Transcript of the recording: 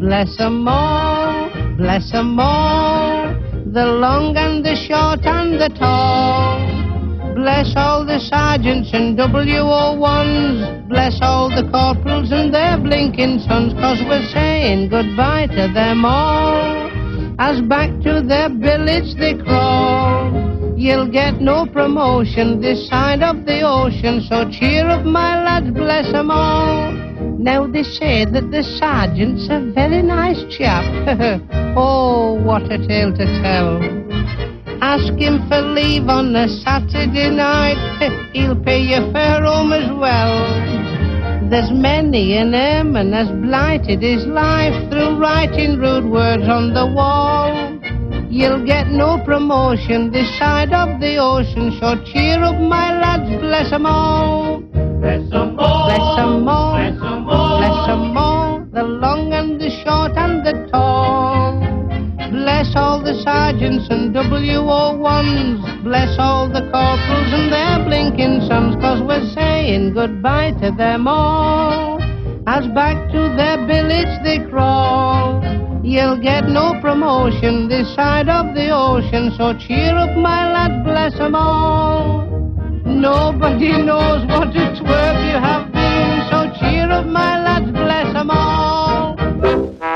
bless 'em all, bless 'em all, the long and the short and the tall. Bless all the sergeants and WO1s, bless all the corporals and their blinking sons, 'cause we're saying goodbye to them all, as back to their billets they crawl. You'll get no promotion this side of the ocean, so cheer up my lads, bless 'em all. Now they say that the sergeant's a very nice chap. Oh, what a tale to tell. Ask him for leave on a Saturday night, he'll pay your fare home as well. There's many an airman has blighted his life through writing rude words on the wall. You'll get no promotion this side of the ocean, so cheer up my lads, bless 'em all. Bless 'em all, Bless 'em all, bless 'em all, bless 'em all, the long and the short and the tall. Bless all the sergeants and WO1s, bless all the corporals and their blinking sons, 'cause we're saying goodbye to them all, as back to their billets they crawl. You'll get no promotion this side of the ocean, so cheer up my lads, bless 'em all. Nobody knows what a twerp you have been, so cheer up my lads, bless 'em all.